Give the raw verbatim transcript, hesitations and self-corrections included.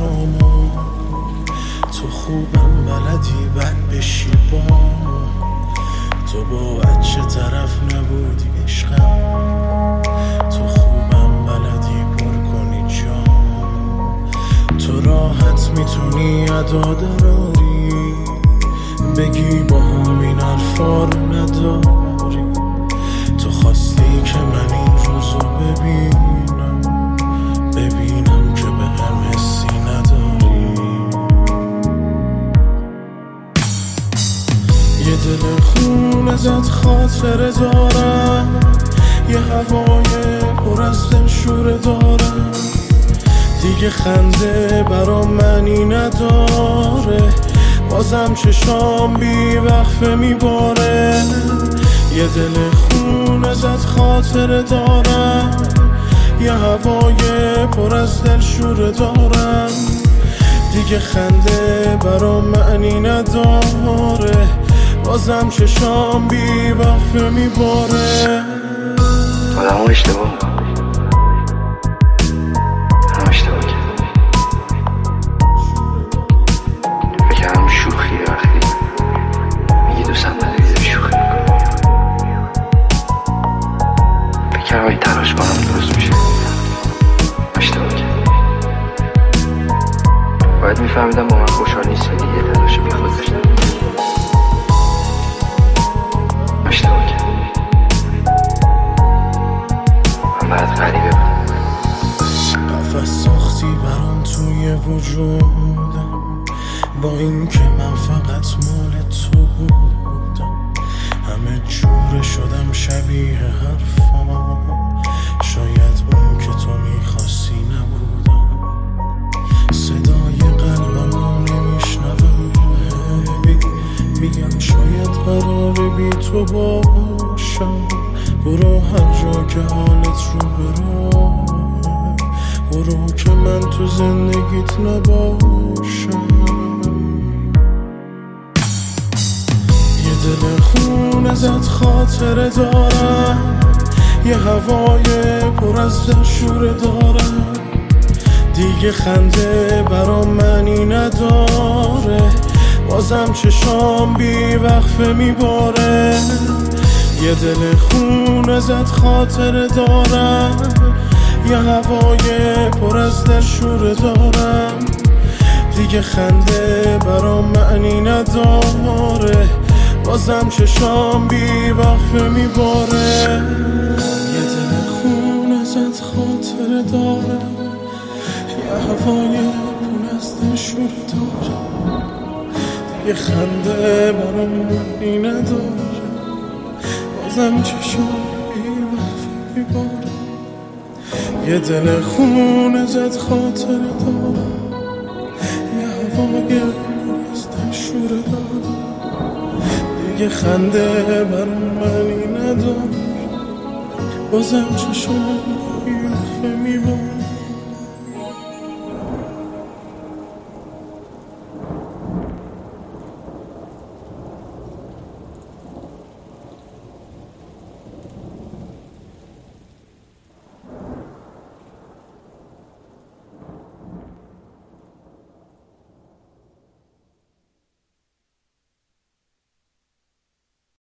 حرفامو، تو خوبم بلدی بد بشی بامو، تو با بچه طرف نبودی عشقم، تو خوبم بلدی پر کنی جامو، تو راحت میتونی ادا دراری بگی با همین حرفا رو نداری، تو خواستی که من این روزو ببینم ببینم که به هم حسی نداری. یه دل خون ازت خاطره دارم، یه هوای پر از دلشوره دارم، دیگه خنده برام معنی نداره، بازم چشام بی وقفه میباره. یه دل خون ازت خاطره دارم، یه هوای پر از دلشوره دارم، دیگه خنده برام معنی نداره، بازم چشام بی وقفه میباره. آدم ها اشتباه هم اشتباه کرد، بگرم شوخی وقتی میگی دوستم نداری داری شوخی میکنم، بگرم این تلاش کنم درست میشه، اشتباه کرد. باید میفهمیدم با من خوشحال نیست ولی یه تلاش بی خود داشتم، اشتباه کرد. من برات غریبه بود، قفس ساختی برام توی وجودم، با این که من فقط مال تو بودم، همه جوره شدم شبیه حرفام، شاید اون که تو میخواستی نبودم، صدای قلبمو نمیشنوم، میگم شاید قراره بی تو باشم، برو هر جا که حالت رو برو، برو که من تو زندگیت نباشم. یه دل خون ازت خاطره دارم، یه هوای پر از دلشوره دارم، دیگه خنده برام معنی نداره، بازم چشام بی وقفه میباره. یه دل خون ازت خاطره دارم، یه هوای پر از دلشوره دارم، دیگه خنده برام معنی نداره، بازم چشام بی وقفه میباره. یه دل خون ازت خاطره دارم، یه هوای پر از دلشوره دارم، دیگه خنده برام معنی نداره، بازم چشام بی وقفه میباره. یه دل خون ازت خاطره دارم، یه هوای پر از دلشوره دارم، دیگه خنده برام معنی نداره، بازم چشام